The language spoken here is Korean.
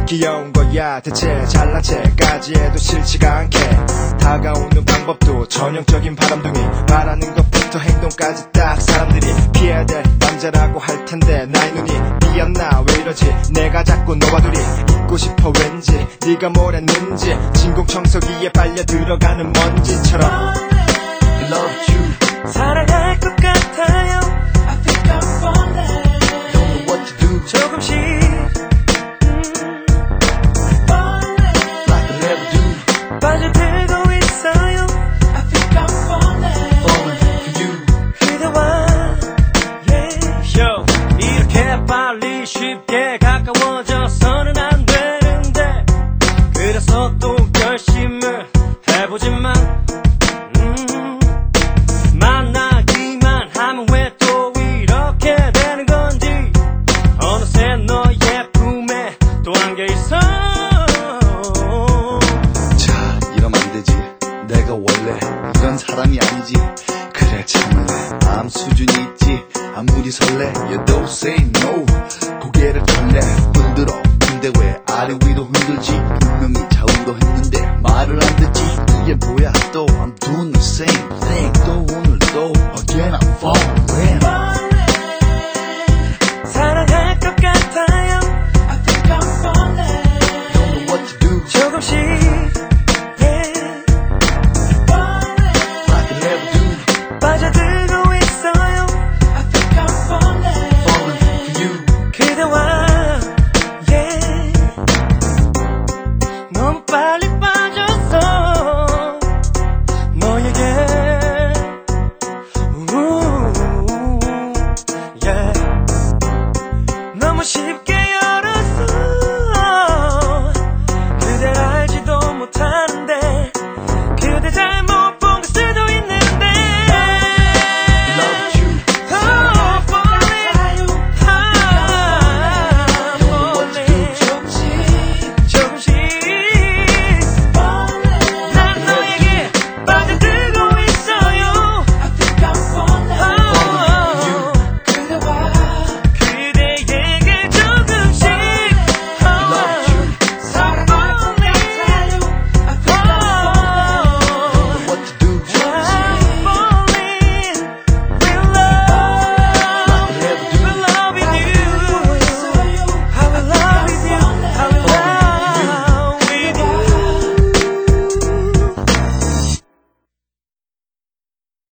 귀여운 거야 대체 잘난 체까지 해도 싫지가 않게 다가오는 방법도 전형적인 바람둥이 말하는 것부터 행동까지 딱 사람들이 피해야 될 남자라고 할 텐데 나의 눈이 삐었나 왜 이러지 내가 자꾸 너와 둘이 있고 싶어 왠지 네가 뭘 했는지 진공청소기에 빨려 들어가는 먼지처럼 Love you 사랑할 것 같아요 I think I'm falling Don't know what to do 조금씩 Like I never do 빠져들고 있어요 I think I'm falling for you 그대와 yeah. Yo, 이렇게 빨리 쉽게 가까워져서는 안 되는데 그래서 또 결심을 해보지만 만나기만 하면 왜 또 이렇게 되는 건지 어느새 너의 품에 또 안겨있어 자 이러면 안 되지 내가 원래 이런 사람이 아니지 그래 참을래 마음 수준이 있지 아무리 설레 You don't say no 고개를 털래 흔들어 근데 왜 아래 위로 흔들지 분명히 좌우로 했는데 말을 안 듣지 이게 뭐야 또 I'm doing the same thing 또 오늘 또 again I'm falling